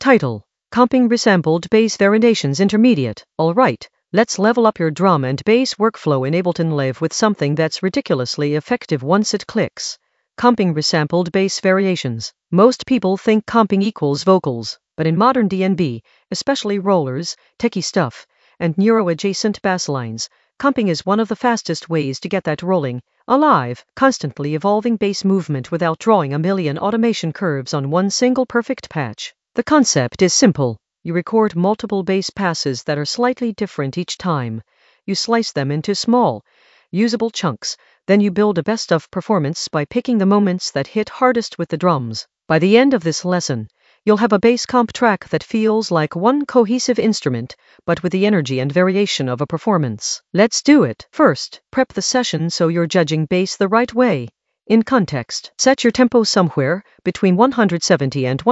Title: Comping Resampled Bass Variations Intermediate. Alright, let's level up your drum and bass workflow in Ableton Live with something that's ridiculously effective once it clicks. Comping resampled bass variations. Most people think comping equals vocals, but in modern D&B, especially rollers, techie stuff, and neuro-adjacent bass lines, comping is one of the fastest ways to get that rolling, alive, constantly evolving bass movement without drawing a million automation curves on one single perfect patch. The concept is simple. You record multiple bass passes that are slightly different each time. You slice them into small, usable chunks, then you build a best-of performance by picking the moments that hit hardest with the drums. By the end of this lesson, you'll have a bass comp track that feels like one cohesive instrument, but with the energy and variation of a performance. Let's do it. First, prep the session so you're judging bass the right way. In context, set your tempo somewhere between 170 and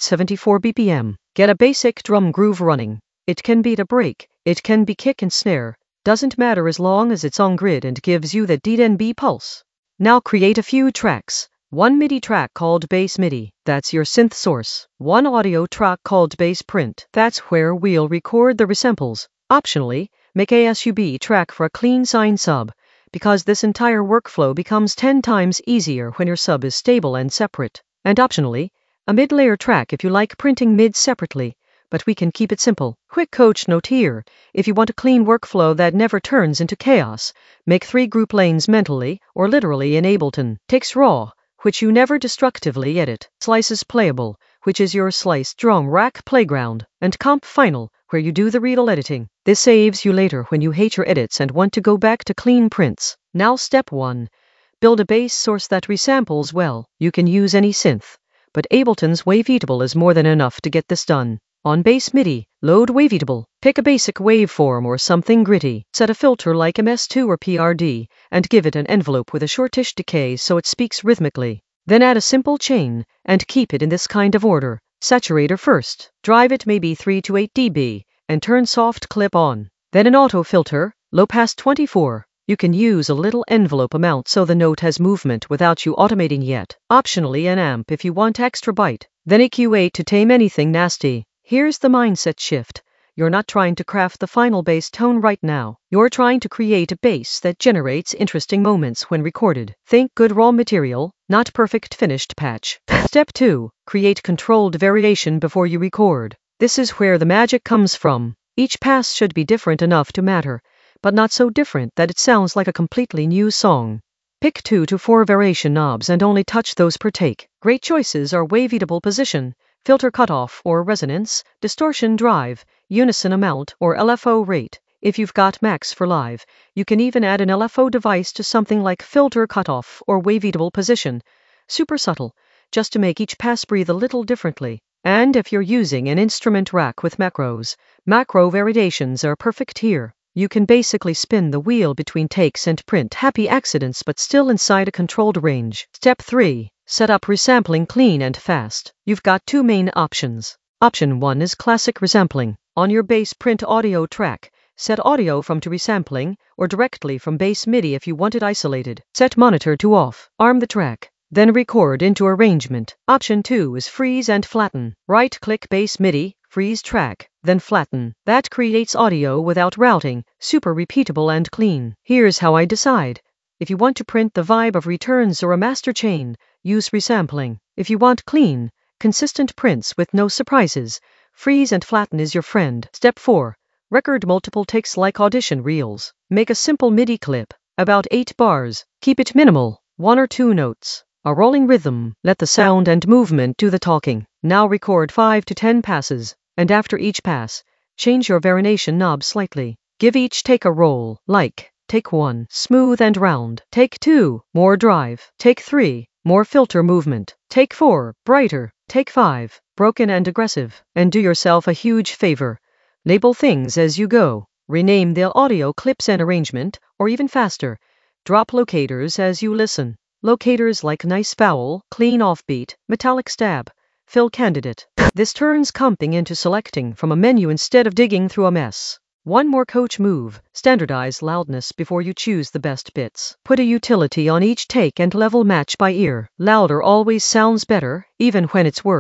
174 BPM. Get a basic drum groove running. It can beat a break, it can be kick and snare. Doesn't matter as long as it's on grid and gives you the D&B pulse. Now create a few tracks. One MIDI track called Bass MIDI, that's your synth source. One audio track called Bass Print, that's where we'll record the resamples. Optionally, make a sub track for a clean sine sub, because this entire workflow becomes 10 times easier when your sub is stable and separate. And optionally, a mid-layer track if you like printing mids separately, but we can keep it simple. Quick coach note here: if you want a clean workflow that never turns into chaos, make 3 group lanes mentally or literally in Ableton. Takes raw, which you never destructively edit, slices playable, which is your slice drum rack playground, and comp final, where you do the real editing. This saves you later when you hate your edits and want to go back to clean prints. Now step 1. Build a bass source that resamples well. You can use any synth, but Ableton's Waveatable is more than enough to get this done. On Bass MIDI, load Waveatable. Pick a basic waveform or something gritty. Set a filter like MS2 or PRD, and give it an envelope with a shortish decay so it speaks rhythmically. Then add a simple chain, and keep it in this kind of order. Saturator first. Drive it maybe 3 to 8 dB, and turn soft clip on. Then an auto filter, low pass 24. You can use a little envelope amount so the note has movement without you automating yet. Optionally an amp if you want extra bite. Then EQ8 to tame anything nasty. Here's the mindset shift. You're not trying to craft the final bass tone right now. You're trying to create a bass that generates interesting moments when recorded. Think good raw material, not perfect finished patch. Step 2. Create controlled variation before you record. This is where the magic comes from. Each pass should be different enough to matter, but not so different that it sounds like a completely new song. Pick 2 to 4 variation knobs and only touch those per take. Great choices are Waveatable position, filter cutoff or resonance, distortion drive, unison amount or LFO rate. If you've got Max for live, you can even add an LFO device to something like filter cutoff or Waveatable position. Super subtle, just to make each pass breathe a little differently. And if you're using an instrument rack with macros, macro variations are perfect here. You can basically spin the wheel between takes and print happy accidents but still inside a controlled range. Step 3. Set up resampling clean and fast. You've got 2 main options. Option 1 is classic resampling. On your bass print audio track, set audio from to resampling, or directly from Bass MIDI if you want it isolated. Set monitor to off. Arm the track. Then record into arrangement. Option 2 is freeze and flatten. Right-click Bass MIDI, freeze track, then flatten. That creates audio without routing, super repeatable and clean. Here's how I decide. If you want to print the vibe of returns or a master chain, use resampling. If you want clean, consistent prints with no surprises, freeze and flatten is your friend. Step 4. Record multiple takes like audition reels. Make a simple MIDI clip, about 8 bars. Keep it minimal, 1 or 2 notes. A rolling rhythm. Let the sound and movement do the talking. Now record 5 to 10 passes, and after each pass, change your variation knob slightly. Give each take a roll, like take 1, smooth and round. Take 2, more drive. Take 3, more filter movement. Take 4, brighter. Take 5, broken and aggressive. And do yourself a huge favor. Label things as you go. Rename the audio clips and arrangement, or even faster, drop locators as you listen. Locators like nice vowel, clean offbeat, metallic stab, fill candidate. This turns comping into selecting from a menu instead of digging through a mess. One more coach move: standardize loudness before you choose the best bits. Put a utility on each take and level match by ear. Louder always sounds better, even when it's worse.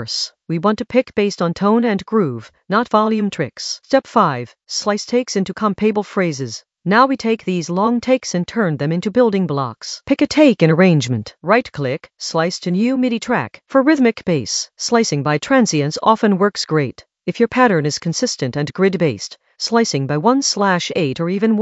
We want to pick based on tone and groove, not volume tricks. Step 5. Slice takes into compable phrases. Now we take these long takes and turn them into building blocks. Pick a take in arrangement. Right-click, slice to new MIDI track. For rhythmic bass, slicing by transients often works great. If your pattern is consistent and grid-based, slicing by 1/8 or even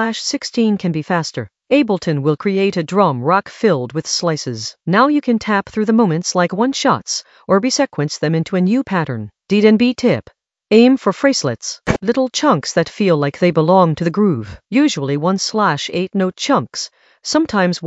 1/16 can be faster. Ableton will create a drum rack filled with slices. Now you can tap through the moments like one-shots, or resequence them into a new pattern. D&B tip. Aim for phraselets, little chunks that feel like they belong to the groove. Usually 1/8 note chunks, sometimes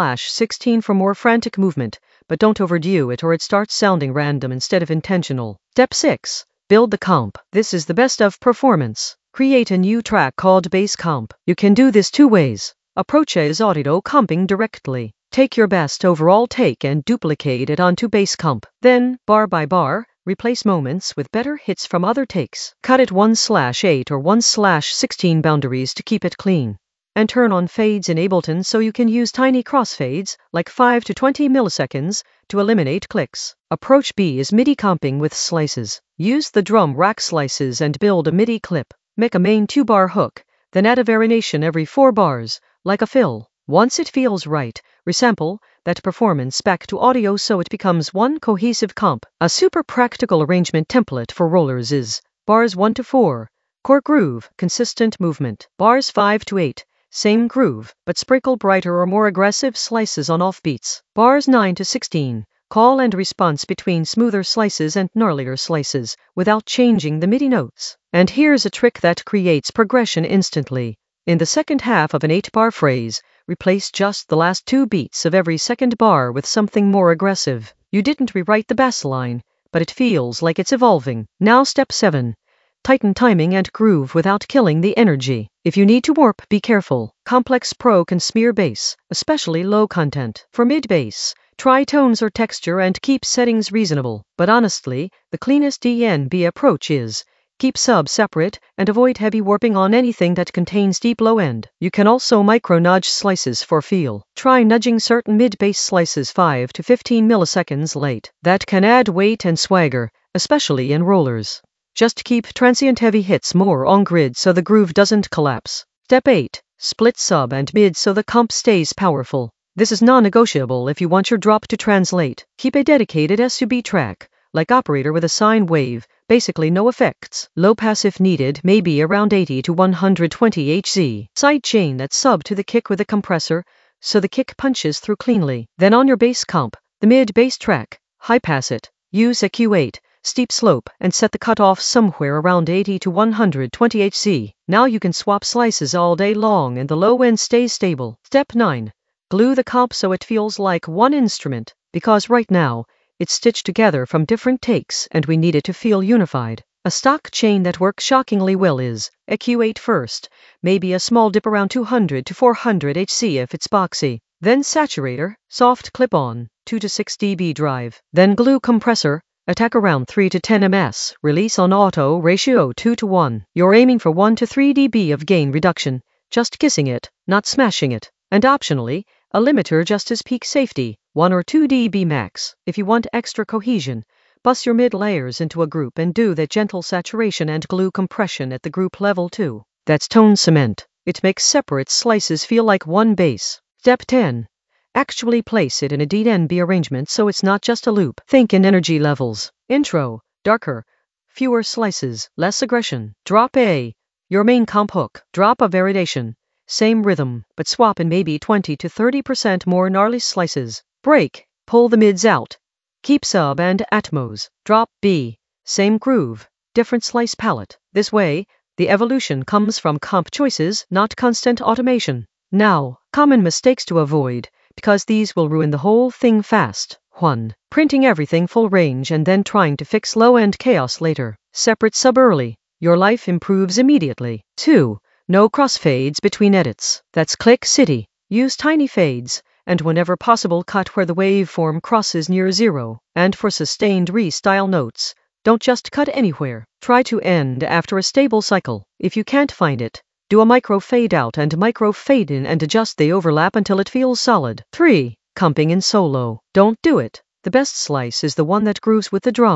1/16 for more frantic movement, but don't overdo it or it starts sounding random instead of intentional. Step 6. Build the comp. This is the best of performance. Create a new track called bass comp. You can do this two ways. Approach A is audio comping directly. Take your best overall take and duplicate it onto bass comp. Then, bar by bar, replace moments with better hits from other takes. Cut it 1/8 or 1/16 boundaries to keep it clean. And turn on fades in Ableton so you can use tiny crossfades, like 5 to 20 milliseconds, to eliminate clicks. Approach B is MIDI comping with slices. Use the drum rack slices and build a MIDI clip. Make a main 2-bar hook, then add a variation every 4 bars, like a fill. Once it feels right, resample that performance back to audio so it becomes one cohesive comp. A super practical arrangement template for rollers is bars 1 to 4, core groove, consistent movement. Bars 5 to 8, same groove, but sprinkle brighter or more aggressive slices on offbeats. Bars 9 to 16, call and response between smoother slices and gnarlier slices, without changing the MIDI notes. And here's a trick that creates progression instantly. In the second half of an 8-bar phrase, replace just the last 2 beats of every second bar with something more aggressive. You didn't rewrite the bass line, but it feels like it's evolving. Now step 7. Tighten timing and groove without killing the energy. If you need to warp, be careful. Complex Pro can smear bass, especially low content. For mid-bass, try tones or texture and keep settings reasonable. But honestly, the cleanest D&B approach is keep subs separate and avoid heavy warping on anything that contains deep low end. You can also micro-nudge slices for feel. Try nudging certain mid-bass slices 5 to 15 milliseconds late. That can add weight and swagger, especially in rollers. Just keep transient heavy hits more on grid so the groove doesn't collapse. Step 8. Split sub and mid so the comp stays powerful. This is non-negotiable if you want your drop to translate. Keep a dedicated SUB track, like operator with a sine wave, basically no effects. Low pass if needed, maybe around 80 to 120 Hz. Sidechain that sub to the kick with a compressor, so the kick punches through cleanly. Then on your bass comp, the mid-bass track, high pass it. Use a Q8, steep slope, and set the cutoff somewhere around 80 to 120 Hz. Now you can swap slices all day long and the low end stays stable. Step 9. Glue the comp so it feels like one instrument, because right now, it's stitched together from different takes and we need it to feel unified. A stock chain that works shockingly well is a Q8 first, maybe a small dip around 200 to 400 Hz if it's boxy. Then saturator, soft clip-on, 2 to 6 dB drive. Then glue compressor, attack around 3 to 10 ms, release on auto ratio 2 to 1. You're aiming for 1 to 3 dB of gain reduction, just kissing it, not smashing it. And optionally, a limiter just as peak safety, 1 or 2 dB max. If you want extra cohesion, bus your mid layers into a group and do that gentle saturation and glue compression at the group level too. That's tone cement. It makes separate slices feel like one bass. Step 10. Actually place it in a D&B arrangement so it's not just a loop. Think in energy levels. Intro, darker, fewer slices, less aggression. Drop A, your main comp hook. Drop a variation. Same rhythm, but swap in maybe 20 to 30% more gnarly slices. Break, pull the mids out. Keep sub and atmos. Drop B, same groove, different slice palette. This way, the evolution comes from comp choices, not constant automation. Now, common mistakes to avoid, because these will ruin the whole thing fast. 1. Printing everything full range and then trying to fix low-end chaos later. Separate sub early. Your life improves immediately. 2. No crossfades between edits. That's Click City. Use tiny fades, and whenever possible cut where the waveform crosses near zero. And for sustained restyle notes, don't just cut anywhere. Try to end after a stable cycle. If you can't find it, do a micro fade out and micro fade in and adjust the overlap until it feels solid. 3. Comping in solo. Don't do it. The best slice is the one that grooves with the drums,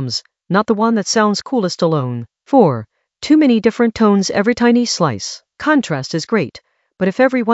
not the one that sounds coolest alone. 4. Too many different tones every tiny slice. Contrast is great, but if every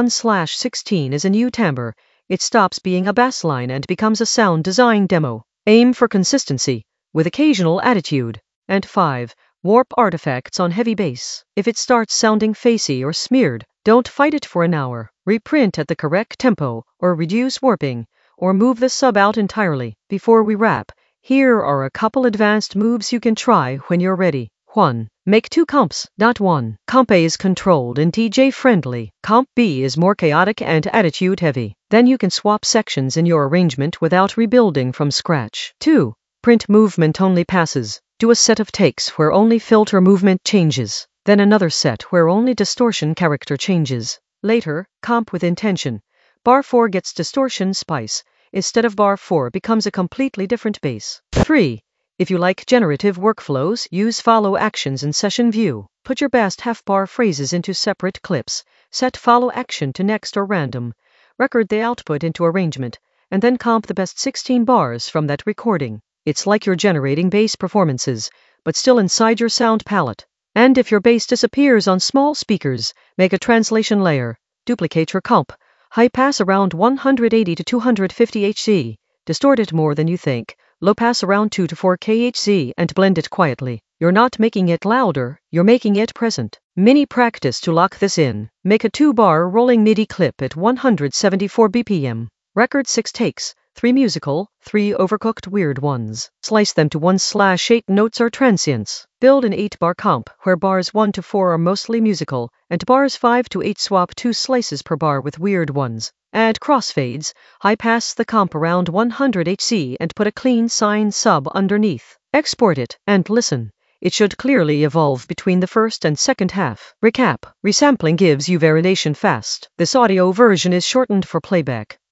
1/16 is a new timbre, it stops being a bass line and becomes a sound design demo. Aim for consistency, with occasional attitude. And 5. Warp artifacts on heavy bass. If it starts sounding facey or smeared, don't fight it for an hour. Reprint at the correct tempo, or reduce warping, or move the sub out entirely. Before we wrap, here are a couple advanced moves you can try when you're ready. 1. Make 2 comps. 1. Comp A is controlled and DJ friendly. Comp B is more chaotic and attitude heavy. Then you can swap sections in your arrangement without rebuilding from scratch. 2. Print movement only passes. Do a set of takes where only filter movement changes, then another set where only distortion character changes. Later, comp with intention. Bar 4 gets distortion spice. Instead of bar 4 becomes a completely different bass. 3. If you like generative workflows, use follow actions in session view. Put your best half-bar phrases into separate clips. Set follow action to next or random. Record the output into arrangement, and then comp the best 16 bars from that recording. It's like you're generating bass performances, but still inside your sound palette. And if your bass disappears on small speakers, make a translation layer. Duplicate your comp. High pass around 180 to 250 Hz. Distort it more than you think. Low pass around 2 to 4 kHz and blend it quietly. You're not making it louder, you're making it present. Mini practice to lock this in. Make a 2-bar rolling MIDI clip at 174 BPM. Record 6 takes, 3 musical, 3 overcooked weird ones. Slice them to 1/8 notes or transients. Build an 8-bar comp, where bars 1 to 4 are mostly musical, and bars 5 to 8 swap 2 slices per bar with weird ones. Add crossfades, high pass the comp around 100 Hz and put a clean sine sub underneath. Export it, and listen. It should clearly evolve between the first and second half. Recap. Resampling gives you variation fast. This audio version is shortened for playback.